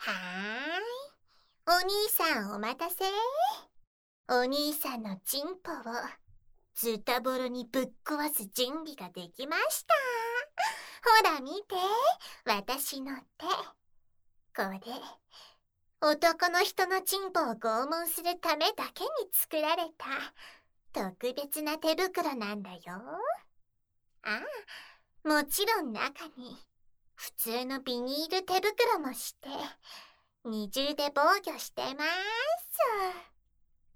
はーい。お兄さんお待たせ。お兄さんのチンポをズタボロにぶっ壊す準備ができました。ほら見て、私の手。これ、男の人のチンポを拷問するためだけに作られた特別な手袋なんだよ。ああ、もちろん中に普通のビニール手袋もして二重で防御してます。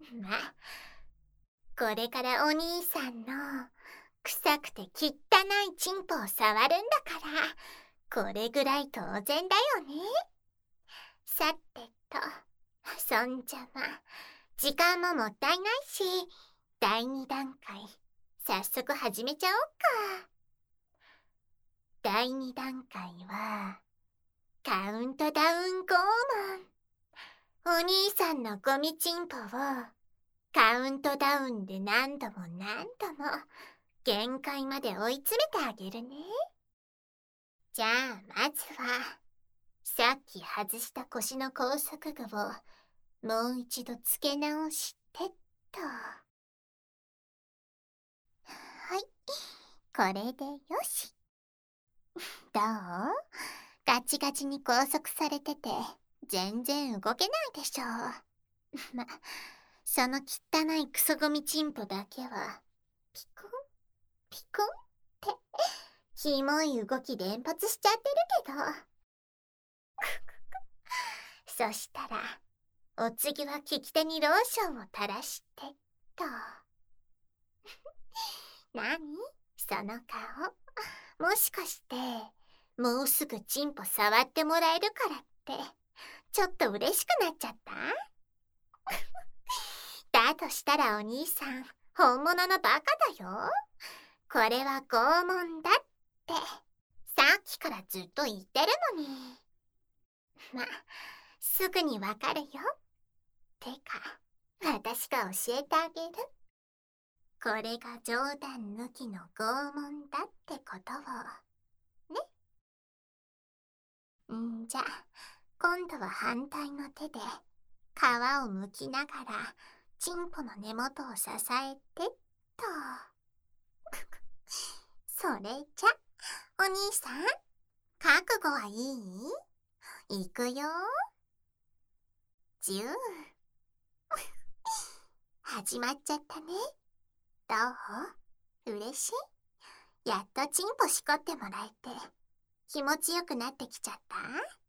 まあ、これからお兄さんの臭くて汚いチンポを触るんだからこれぐらい当然だよね。さてと、そんじゃま、時間ももったいないし、第2段階早速始めちゃおうか。第2段階はカウントダウン拷問。お兄さんのゴミチンポをカウントダウンで何度も何度も限界まで追い詰めてあげるね。じゃあまずはさっき外した腰の拘束具をもう一度つけ直してっと。はい、これでよし。どう？ガチガチに拘束されてて全然動けないでしょ。ま、その汚いクソゴミチンポだけはピコンピコンってキモい動き連発しちゃってるけど。そしたらお次は利き手にローションを垂らしてっと。何？その顔。もしかしてもうすぐチンポ触ってもらえるからってちょっと嬉しくなっちゃった？だとしたらお兄さん本物のバカだよ。これは拷問だってさっきからずっと言ってるのに。ま、すぐにわかるよ。てか、私が教えてあげる。これが冗談抜きの拷問だってことをね。じゃあ今度は反対の手で皮を剥きながらチンポの根元を支えてっと。それじゃお兄さん覚悟はいい？いくよ。10始まっちゃったね。どう？嬉しい？やっとチンポしこってもらえて気持ちよくなってきちゃった？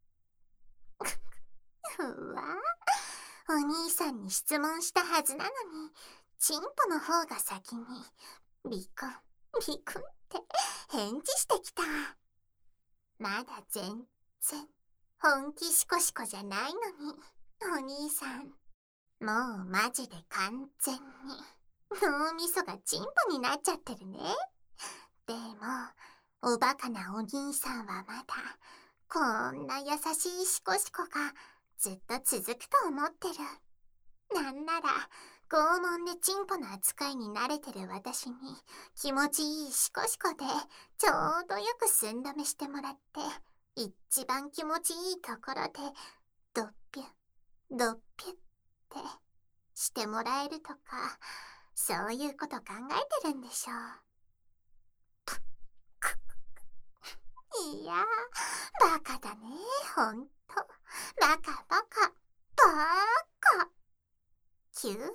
うわ、お兄さんに質問したはずなのにチンポの方が先にビクンビクンって返事してきた。まだ全然本気シコシコじゃないのにお兄さんもうマジで完全に脳みそがチンポになっちゃってるね。でもおバカなお兄さんはまだこんな優しいシコシコがずっと続くと思ってる。なんなら拷問でチンポの扱いに慣れてる私に気持ちいいシコシコでちょうどよく寸止めしてもらって一番気持ちいいところでドッピュドッピュってしてもらえるとかそういうこと考えてるんでしょう。いやバカだね、ほんと。バカバカバーカ。キュー。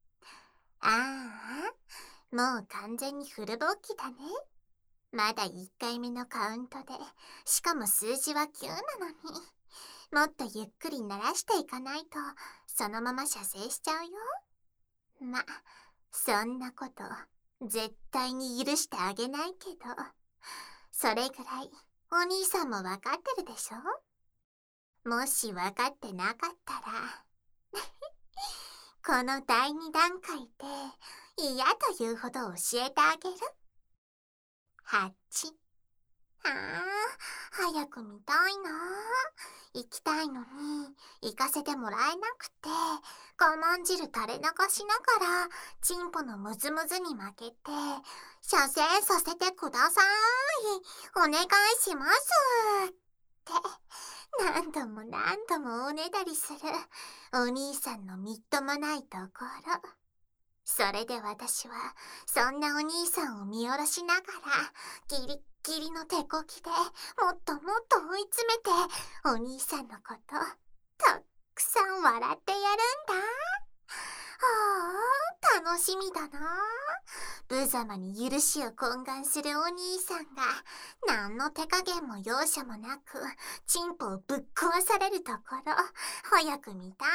ああ、もう完全にフル勃起だね。まだ1回目のカウントで、しかも数字は9なのに。もっとゆっくり鳴らしていかないと、そのまま射精しちゃうよ。ま、そんなこと、絶対に許してあげないけど、それぐらい、お兄さんもわかってるでしょ？もしわかってなかったら、この第2段階で嫌というほど教えてあげる。8。ああ、早く見たいな。行きたいのに行かせてもらえなくて我慢汁垂れ流しながらチンポのムズムズに負けて射精させてください、お願いしますって何度も何度もおねだりするお兄さんのみっともないところ。それで私はそんなお兄さんを見下ろしながらギリッギリの手こきでもっともっと追い詰めてお兄さんのことたっくさん笑ってやるんだ。ああ、楽しみだな。無様に許しを懇願するお兄さんが何の手加減も容赦もなくチンポをぶっ壊されるところ早く見たい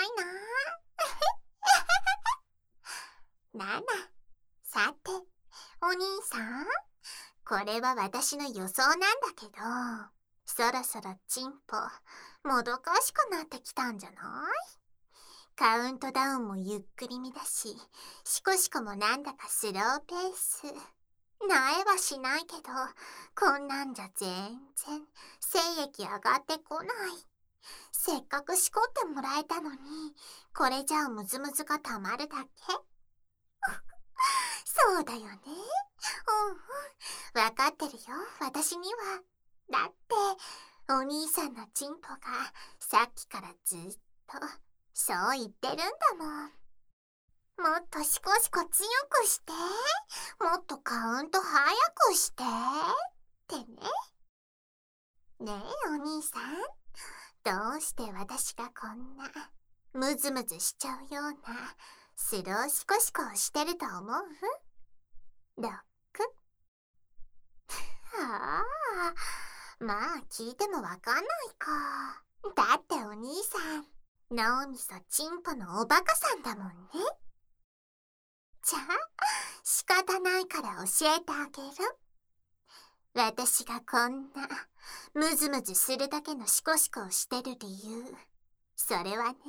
な。なな、さてお兄さん、これは私の予想なんだけど、そろそろチンポもどかしくなってきたんじゃない？カウントダウンもゆっくりめだし、シコシコもなんだかスローペース。なえはしないけど、こんなんじゃ全然精液上がってこない。せっかくしこってもらえたのに、これじゃあムズムズがたまるだけ。そうだよね。わかってるよ、私には。だって、お兄さんのチンポがさっきからずっとそう言ってるんだもん。もっとシコシコ強くして、もっとカウント早くしてってね。ねえお兄さん、どうして私がこんなムズムズしちゃうようなスローシコシコをしてると思う？ロック？はあ、まあ聞いてもわかんないか。だってお兄さん、脳みそチンポのおバカさんだもんね。じゃあ仕方ないから教えてあげる。私がこんなムズムズするだけのシコシコをしてる理由、それはね、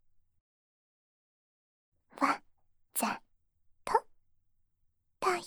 わざとだよ。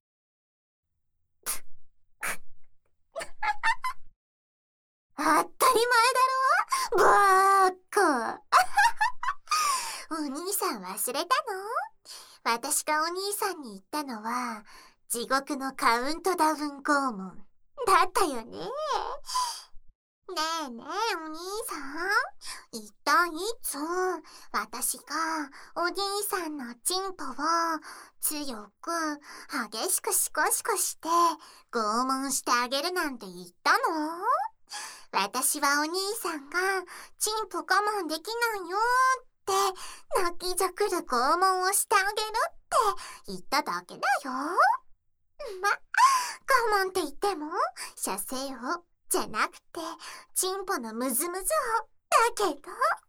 当たり前だろ、バーカ。お兄さん忘れたの？私がお兄さんに言ったのは地獄のカウントダウン拷問だったよね。ねえねえお兄さん、一体いつ私がお兄さんのチンポを強く激しくシコシコして拷問してあげるなんて言ったの？私はお兄さんがチンポ我慢できないよって泣きじゃくる拷問をしてあげるって言っただけだよ。ま、我慢って言っても射精をじゃなくてチンポのムズムズをだけど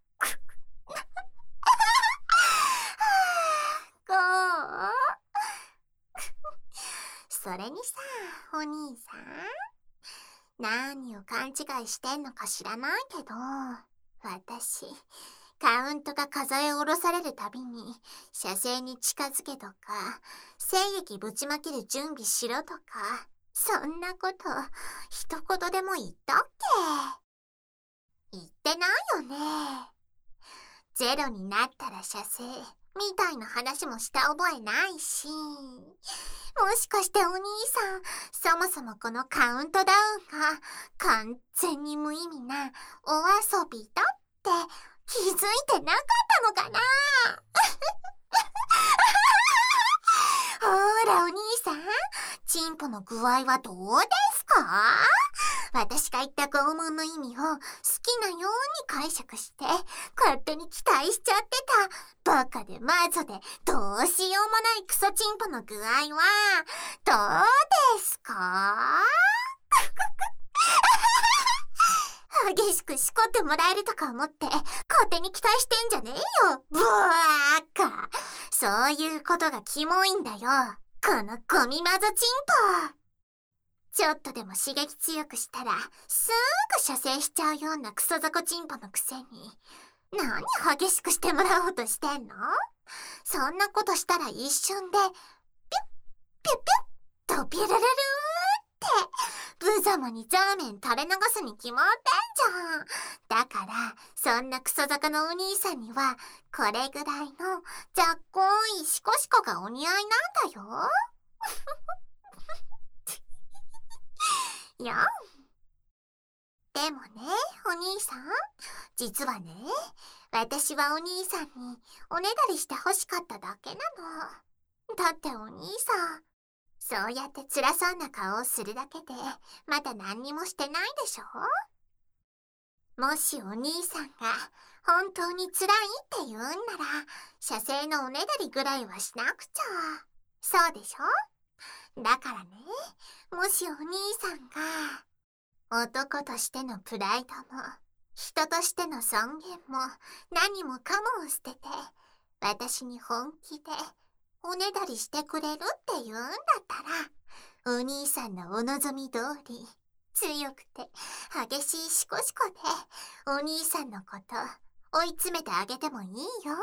こうそれにさ、お兄さん、何を勘違いしてんのか知らないけど、私カウントが数え下ろされるたびに射精に近づけとか精液ぶちまける準備しろとか、そんなこと一言でも言ったっけ？言ってないよね。ゼロになったら射精みたいな話もした覚えないし、もしかしてお兄さん、そもそもこのカウントダウンが完全に無意味なお遊びだって気づいてなかったのかな？ほらお兄さん、チンポの具合はどうですか？私が言った拷問の意味を好きなように解釈して勝手に期待しちゃってたバカでマゾでどうしようもないクソチンポの具合はどうですか？激しくしこってもらえるとか思って勝手に期待してんじゃねえよ、ブワーカ。そういうことがキモいんだよ、このゴミマゾチンポ。ちょっとでも刺激強くしたらすぐ射精しちゃうようなクソザコチンポのくせに何激しくしてもらおうとしてんの？そんなことしたら一瞬でピュッピュッピュッとピュルルルーって無様にザーメン垂れ流すに決まってんじゃん。だからそんなクソザコのお兄さんにはこれぐらいのざっこいシコシコがお似合いなんだよ。やん。 でもね、お兄さん、実はね、私はお兄さんにおねだりして欲しかっただけなの。だってお兄さん、そうやって辛そうな顔をするだけで、まだ何にもしてないでしょ？もしお兄さんが本当に辛いって言うんなら、射精のおねだりぐらいはしなくちゃ。そうでしょ？だからね、もしお兄さんが、男としてのプライドも、人としての尊厳も、何もかもを捨てて、私に本気で、おねだりしてくれるって言うんだったら、お兄さんのお望み通り、強くて激しいシコシコで、お兄さんのこと追い詰めてあげてもいいよ。いい？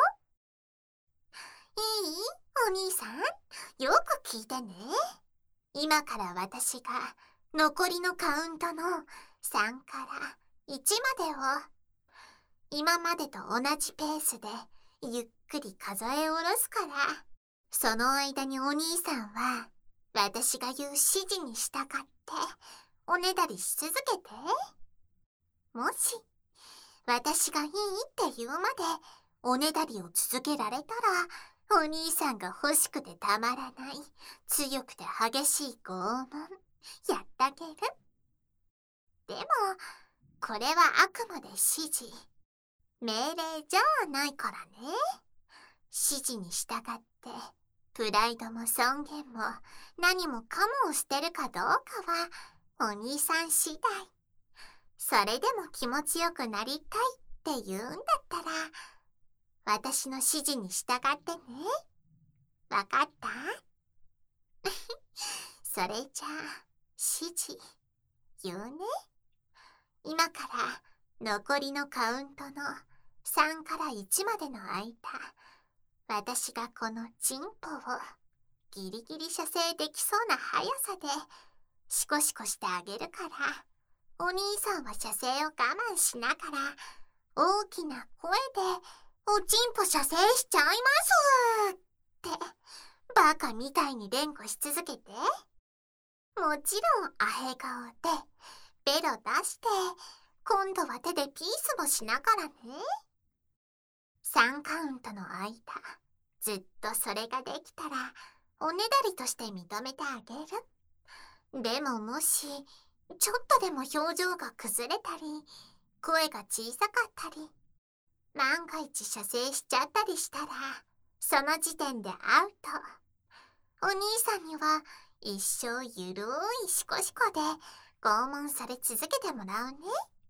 お兄さん、よく聞いてね。今から私が残りのカウントの3から1までを、今までと同じペースでゆっくり数え下ろすから、その間にお兄さんは私が言う指示に従っておねだりし続けて。もし私がいいって言うまでおねだりを続けられたら、お兄さんが欲しくてたまらない強くて激しい拷問やってあげる。でもこれはあくまで指示、命令じゃないからね。指示に従ってプライドも尊厳も何もかもを捨てるかどうかはお兄さん次第。それでも気持ちよくなりたいって言うんだったら、私の指示に従ってね。わかった？それじゃあ指示言うね。今から残りのカウントの3から1までの間、私がこのチンポをギリギリ射精できそうな速さでシコシコしてあげるから、お兄さんは射精を我慢しながら大きな声でおちんぽ射精しちゃいますってバカみたいに連呼し続けて。もちろんアヘ顔でベロ出して、今度は手でピースもしながらね。3カウントの間、ずっとそれができたらおねだりとして認めてあげる。でももしちょっとでも表情が崩れたり、声が小さかったり、万が一射精しちゃったりしたら、その時点でアウト。お兄さんには一生ゆるいシコシコで拷問され続けてもらうね。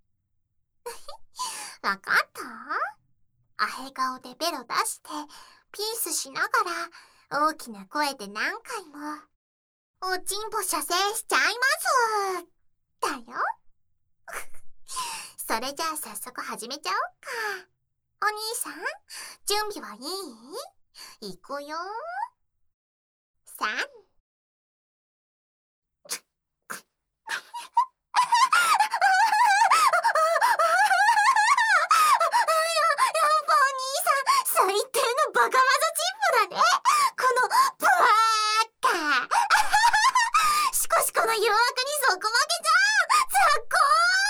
わかった？アヘ顔でベロ出してピースしながら大きな声で何回もおちんぽ射精しちゃいますだよ。それじゃあ早速始めちゃおうか。お兄さん、準備はいい？いくよ。3最低のバカ技チンポだね。このブワーッカシコシコの誘惑にそこまけじゃん。雑魚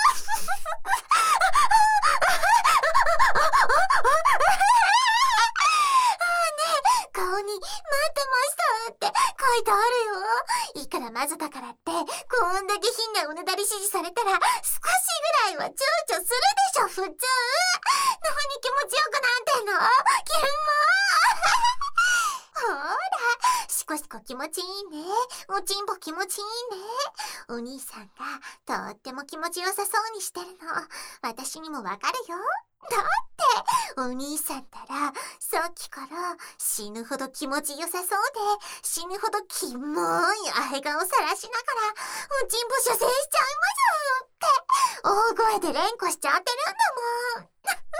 顔に待ってましたって書いてあるよ。いくらマズだからってこんだけ品なおねだり指示されたら少しぐらいは躊躇するでしょ普通。何気持ちよくなんてんのキモほらシコシコ気持ちいいね。おちんぽ気持ちいいね。お兄さんがとっても気持ちよさそうにしてるの私にもわかるよ。だってお兄さんったらさっきから死ぬほど気持ちよさそうで死ぬほどキモいアヘ顔さらしながらおちんぽ射精しちゃいますって大声で連呼しちゃってるんだもん。ね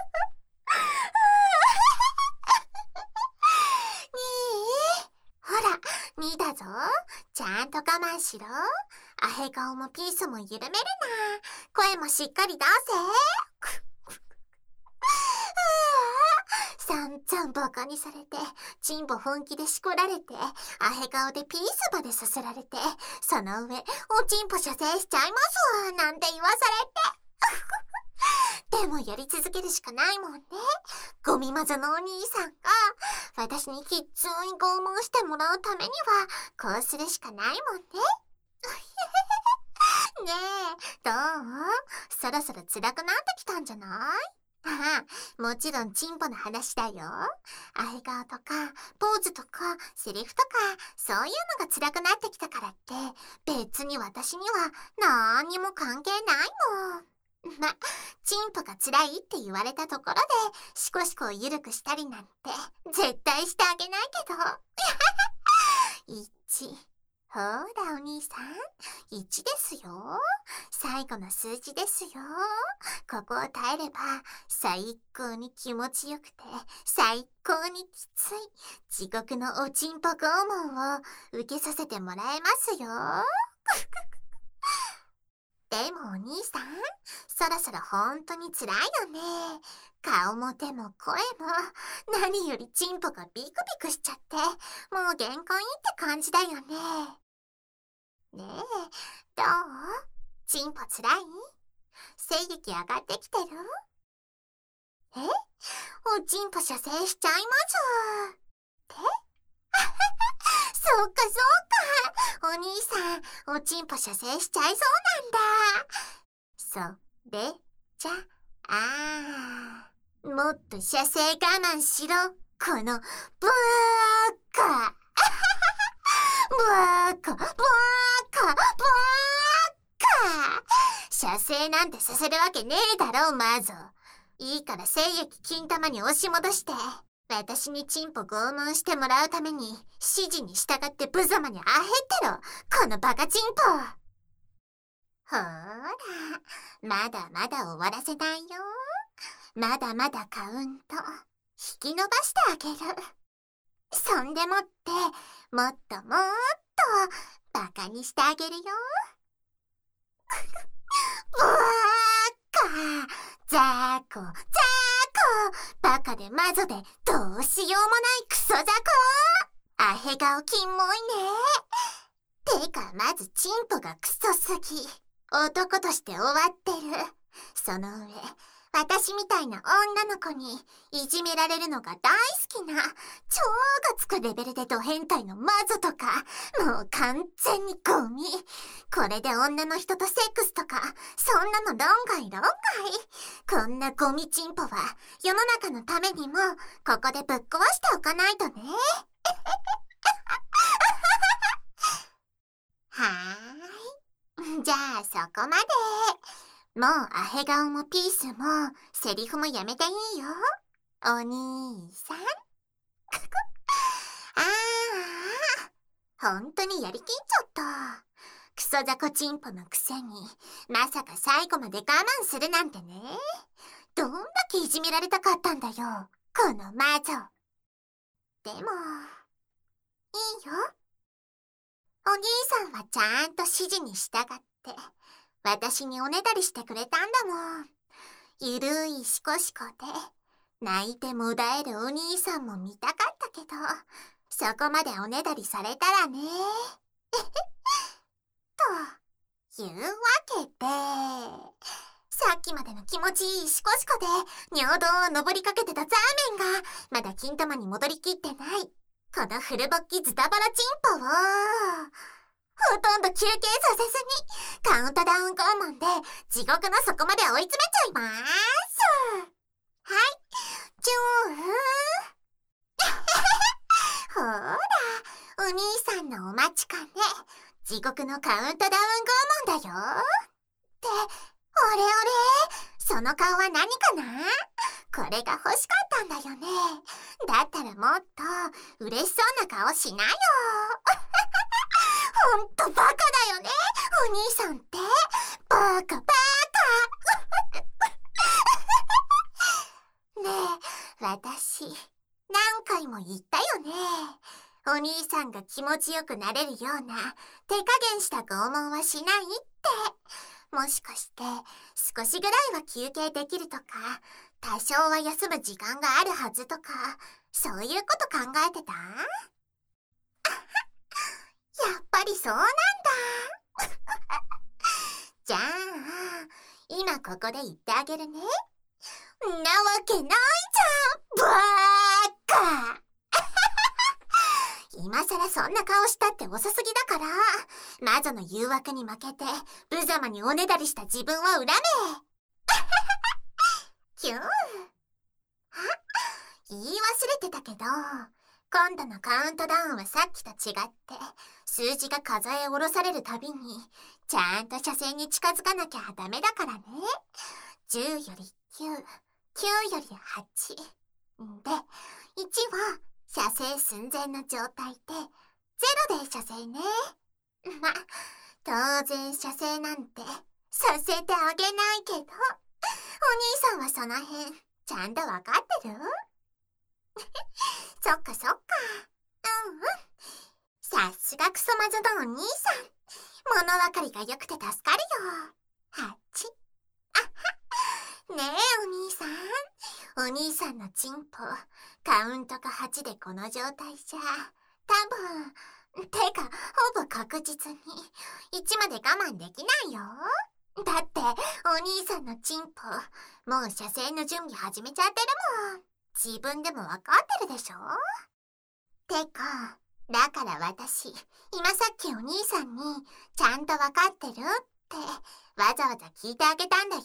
えほら見たぞ。ちゃんと我慢しろ。アヘ顔もピースも緩めるな。声もしっかり出せ。散々バカにされてチンポ本気でしこられてアヘ顔でピースまでさせられて、その上おちんぽ射精しちゃいますなんて言わされてでもやり続けるしかないもんね。ゴミマザのお兄さんが私にきっつい拷問してもらうためにはこうするしかないもんね。ねえ、どう？そろそろ辛くなってきたんじゃない？ああ、もちろんチンポの話だよ。アヘ顔とかポーズとかセリフとかそういうのが辛くなってきたからって別に私にはなんにも関係ないもん。ま、チンポが辛いって言われたところでシコシコを緩くしたりなんて絶対してあげないけど。1。ほらお兄さん、1ですよ。最後の数字ですよ。ここを耐えれば最高に気持ちよくて最高にきつい地獄のおちんぽ拷問を受けさせてもらえますよ。でもお兄さん、そろそろほんとに辛いよね。顔も手も声も何よりチンポがビクビクしちゃってもう限界って感じだよね。ねえ、どう？チンポつらい？精液上がってきてる？え？おちんぽ射精しちゃいますってそうかそうか、お兄さんおちんぽ射精しちゃいそうなんだ。それじゃもっと射精我慢しろ、このブーカブーカブーカブーカ。射精なんてさせるわけねえだろ、マゾ。いいから精液金玉に押し戻して私にチンポ拷問してもらうために指示に従って無様にあへってろ、このバカチンポ。ほーら、まだまだ終わらせないよ。まだまだカウント引き伸ばしてあげる。そんでもってもっともっとバカにしてあげるよ。ブワーカザーコザーコ、バカでマゾでどうしようもないクソザコ。アヘ顔キモいね。てかまずチンポがクソすぎ、男として終わってる。その上私みたいな女の子にいじめられるのが大好きな超がつくレベルでド変態のマゾとか、もう完全にゴミ。これで女の人とセックスとかそんなの論外論外。こんなゴミチンポは世の中のためにもここでぶっ壊しておかないとね。はーい、じゃあそこまで。もうアヘ顔もピースもセリフもやめていいよ、お兄さん。ほんとにやりきっちゃった。クソザコチンポのくせにまさか最後まで我慢するなんてね。どんだけいじめられたかったんだよ、この魔女。でもいいよ、お兄さんはちゃんと指示に従って私におねだりしてくれたんだもん。ゆるいシコシコで泣いてもだえるお兄さんも見たかったけど、そこまでおねだりされたらね。というわけで、さっきまでの気持ちいいシコシコで尿道を登りかけてたザーメンがまだ金玉に戻りきってないこのフルボッキズタボロチンポをほとんど休憩させずにカウントダウン拷問で地獄の底まで追い詰めちゃいます。はい、チューほら、お兄さんのお待ちかね、地獄のカウントダウン拷問だよ。っておれおれ、その顔は何かな？これが欲しかったんだよね。だったらもっと嬉しそうな顔しなよ。ほんとバカだよね、お兄さんって。バカバカ。ねえ、私何回も言ったよね。お兄さんが気持ちよくなれるような手加減した拷問はしないって。もしかして少しぐらいは休憩できるとか、多少は休む時間があるはずとか、そういうこと考えてた？やっぱりそうなんだ。じゃあ今ここで言ってあげるね。 んなわけないじゃん、バーカ今さらそんな顔したって遅すぎだから、魔女の誘惑に負けて無様におねだりした自分を恨めキュン。あ、言い忘れてたけど、今度のカウントダウンはさっきと違って数字が数え下ろされるたびにちゃんと車線に近づかなきゃダメだからね。10より9、9より8で、1は射精寸前の状態で、0で射精ね。ま、当然射精なんてさせてあげないけど、お兄さんはその辺ちゃんとわかってる？そっかそっか。うんうん。さすがクソ魔女のお兄さん。物分かりが良くて助かるよ。8。あは。ねえお兄さん。お兄さんのチンポ、カウントが8でこの状態じゃ、多分、てか、ほぼ確実に、1まで我慢できないよ。だって、お兄さんのチンポ、もう射精の準備始めちゃってるもん。自分でもわかってるでしょ？てか、だから私、今さっきお兄さんに、ちゃんとわかってるって、わざわざ聞いてあげたんだよ。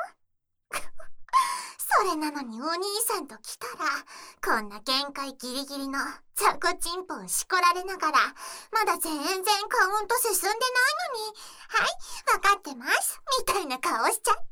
それなのにお兄さんと来たら、こんな限界ギリギリの雑魚チンポをしこられながら、まだ全然カウント進んでないのに、はい、わかってます、みたいな顔しちゃって。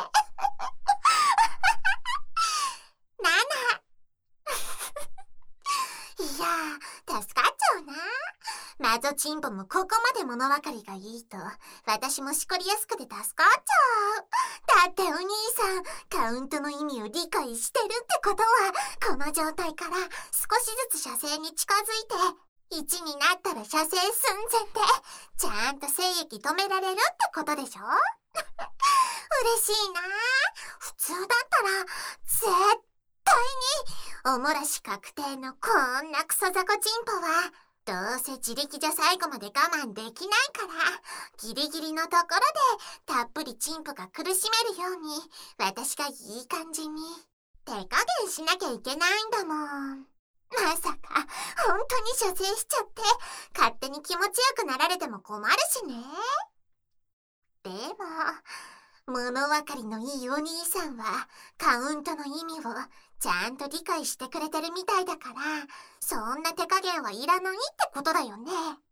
いやー、助かっちゃうな。魔女チンポもここまで物分かりがいいと、私もしこりやすくて助かっちゃう。だってお兄さん、カウントの意味を理解してるってことは、この状態から少しずつ射精に近づいて、1になったら射精寸前で、ちゃんと精液止められるってことでしょ？嬉しいな。普通だったら、絶対に、おもらし確定のこんなクソザコチンポは、どうせ自力じゃ最後まで我慢できないから、ギリギリのところでたっぷりチンポが苦しめるように、私がいい感じに手加減しなきゃいけないんだもん。まさか、本当に射精しちゃって、勝手に気持ちよくなられても困るしね。でも、物分かりのいいお兄さんは、カウントの意味をちゃんと理解してくれてるみたいだから、そんな手加減はいらないってことだよね。って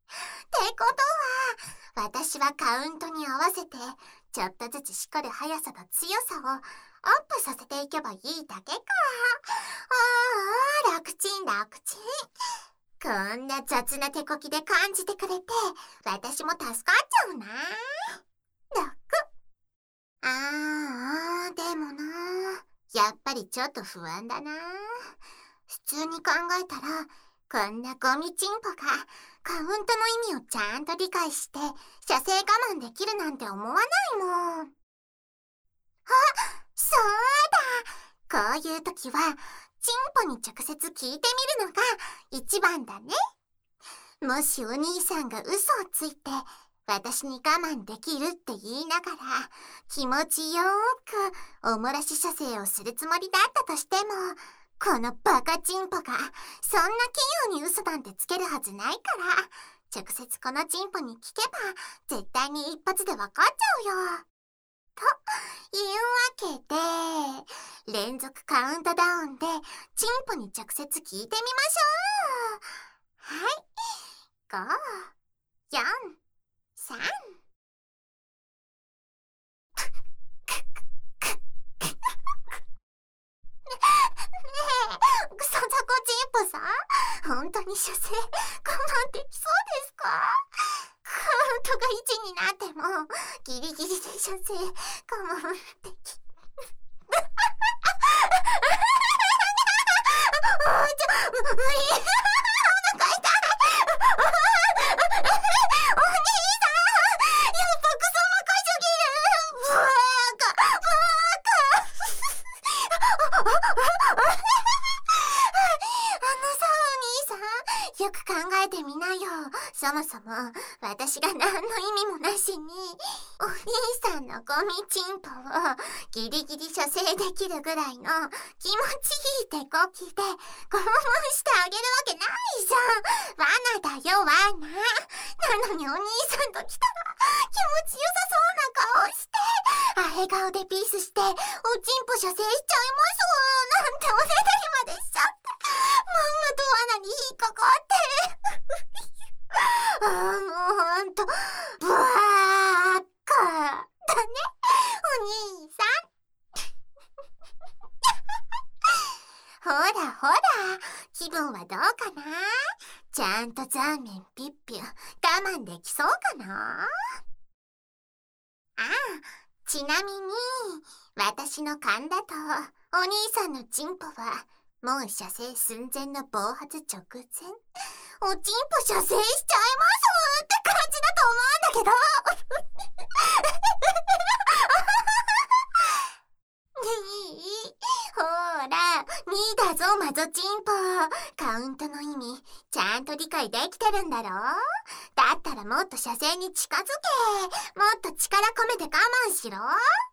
ことは、私はカウントに合わせて、ちょっとずつしこる速さと強さをアップさせていけばいいだけか。ああ、楽ちん楽ちん。こんな雑な手こきで感じてくれて、私も助かっちゃうな。楽。でもな、やっぱりちょっと不安だな。普通に考えたら、こんなゴミチンポがカウントの意味をちゃんと理解して射精我慢できるなんて思わないもん。あ、そうだ。こういう時はチンポに直接聞いてみるのが一番だね。もしお兄さんが嘘をついて私に我慢できるって言いながら気持ちよーくおもらし射精をするつもりだったとしても、このバカチンポがそんな器用に嘘なんてつけるはずないから、直接このチンポに聞けば絶対に一発でわかっちゃうよ。というわけで、連続カウントダウンでチンポに直接聞いてみましょう。はい、5、4、3。クソザコチンポさん、本当に射精我慢できそうですか？カウントが1になってもギリギリで射精我慢でき無理。お腹痛い。お兄さん、やっぱクソバカすぎる。バカ。さ、お兄さん、 よく考えてみなよ。そもそも私が何の意味もなしにお兄さんのゴミチンポをギリギリ射精できるぐらいの気持ちいい手こきで拷問してあげるわけないじゃん。罠だよ、罠。なのにお兄さんと来たら気持ちよさそうな顔してアヘ顔でピースしておちんぽ射精しちゃいますなんておねだりまでしちゃって、まんまと罠に引っかかってもうほんとブワーッカだね、お兄さん。ほらほら、気分はどうかな。ちゃんとザーメンピッピュ我慢できそうかな。ちなみに私の勘だとお兄さんのチンポはもう射精寸前の暴発直前、おちんぽ射精しちゃいますって感じだと思うんだけどいい、ほら2だぞマゾチンポ。カウントの意味ちゃんと理解できてるんだろ。だったらもっと射精に近づけ、もっと力込めて我慢しろ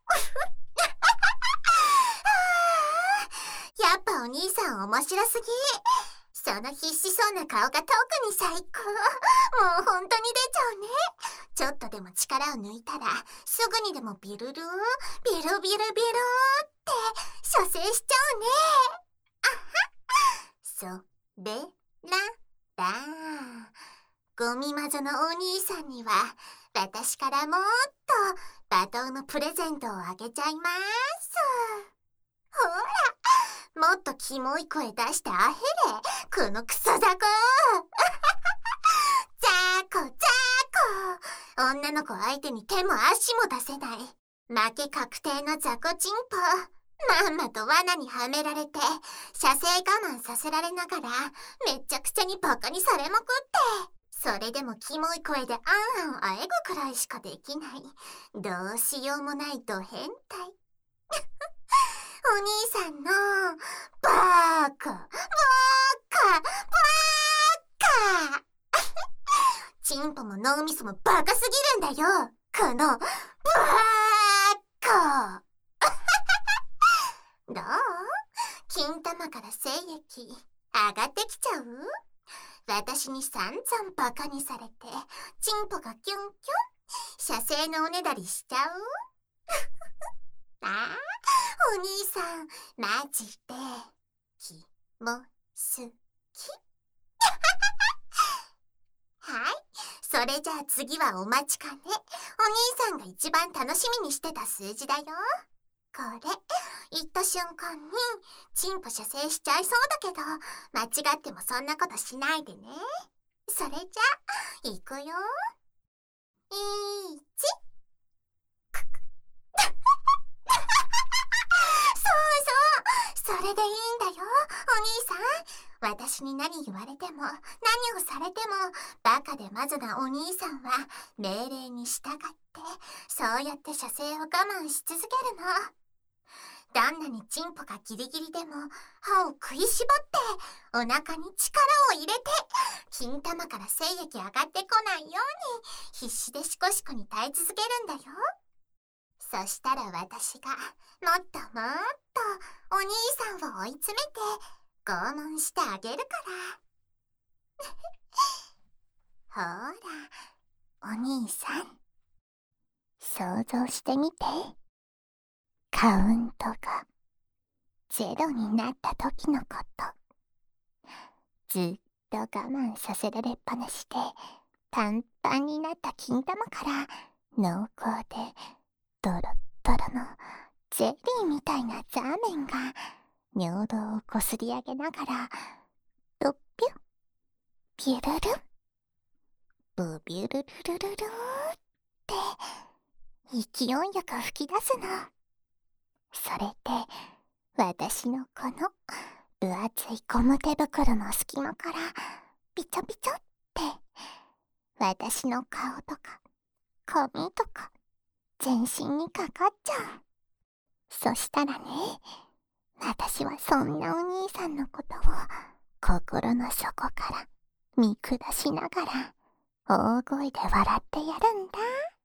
やっぱお兄さん面白すぎ。その必死そうな顔が特に最高。もう本当に出ちゃうね。ちょっとでも力を抜いたらすぐにでもビルルービルビルビルって射精しちゃうね。それらだ。ゴミマゾのお兄さんには私からもっと罵倒のプレゼントをあげちゃいます。ほら、もっとキモい声出してアヘレ、このクソザコザコザコ、女の子相手に手も足も出せない負け確定のザコチンポ。まんまと罠にはめられて射精我慢させられながらめっちゃくちゃにバカにされまくって、それでもキモい声であんあんあえぐくらいしかできない、どうしようもないド変態お兄さんのバーカバーカバーカチンポも脳みそもバカすぎるんだよ、このバーカどう？金玉から精液上がってきちゃう？私に散々バカにされてチンポがキュンキュン射精のおねだりしちゃうお兄さんマジでキモすぎはい、それじゃあ次はお待ちかね。お兄さんが一番楽しみにしてた数字だよ。これ言った瞬間にチンポ射精しちゃいそうだけど、間違ってもそんなことしないでね。それじゃあいくよ。1そうそう、それでいいんだよお兄さん。私に何言われても何をされてもバカでマゾなお兄さんは命令に従ってそうやって射精を我慢し続けるの。どんなにチンポがギリギリでも歯を食いしばってお腹に力を入れて金玉から精液上がってこないように必死でシコシコに耐え続けるんだよ。そしたら私がもっともっとお兄さんを追い詰めて拷問してあげるからほらお兄さん、想像してみて。カウントが0になった時のこと。ずっと我慢させられっぱなしでパンパンになった金玉から濃厚でドロッドロのゼリーみたいなザーメンが尿道をこすり上げながらドッピュピュルルブビュルルルルルって勢いよく吹き出すの。それで私のこの分厚いゴム手袋の隙間からピチョピチョって私の顔とか髪とか全身にかかっちゃう。そしたらね、私はそんなお兄さんのことを心の底から見下しながら大声で笑ってやるんだ。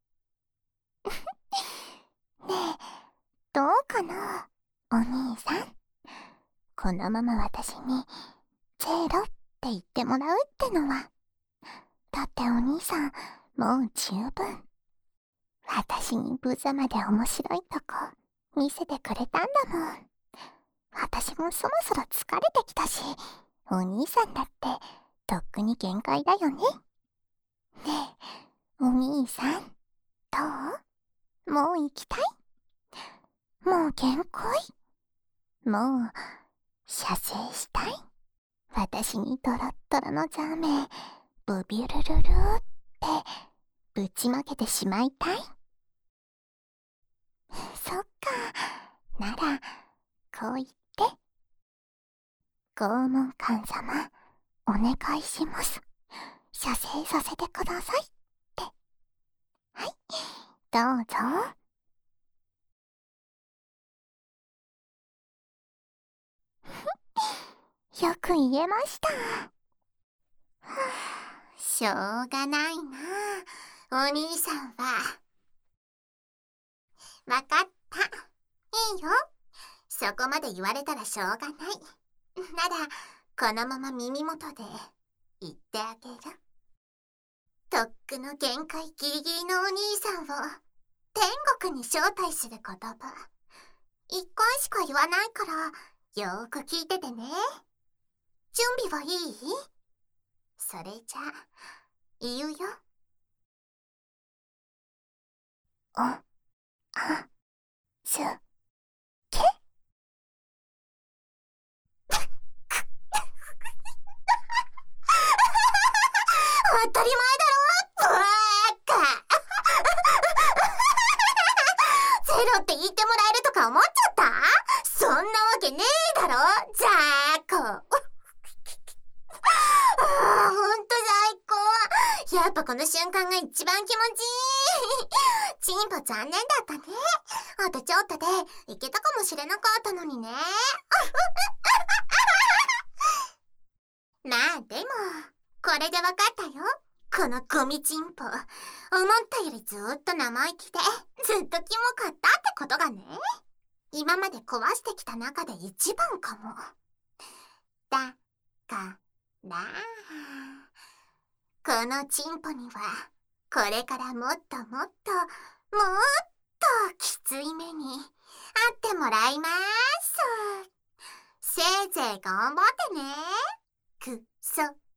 ねえ、どうかな、お兄さん。このまま私にゼロって言ってもらうってのは。だってお兄さん、もう十分。私に無様で面白いとこ見せてくれたんだもん。私もそろそろ疲れてきたし、お兄さんだってとっくに限界だよね。ねえ、お兄さん、どう？もう行きたい？もう限界？もう射精したい？私にトロットロのザーメンブビュルルルってぶちまけてしまいたい？そっか、ならこう言って。拷問官様、お願いします。射精させてくださいって。はい、どうぞ。よく言えました。はあ、しょうがないな、お兄さんは。わかった。いいよ。そこまで言われたらしょうがない。なら、このまま耳元で言ってあげる。とっくの限界ギリギリのお兄さんを天国に招待する言葉。一回しか言わないから、よーく聞いててね。準備はいい？それじゃあ、言うよ。お、あ、す、け当たり前だろ、バーカ。ゼロって言ってもらえるとか思っちゃった？そんなわけねえだろ、ザーコ。ほんと最高。やっぱこの瞬間が一番気持ちいい。チンポ残念だったね。あとちょっとでいけたかもしれなかったのにね。まあでも、これでわかったよ。このゴミチンポ。思ったよりずっと生意気で、ずっとキモかったってことがね。今まで壊してきた中で一番かも。だから、このチンポには、これからもっともっと、もっときつい目に遭ってもらいます。せいぜい頑張ってね。くそ。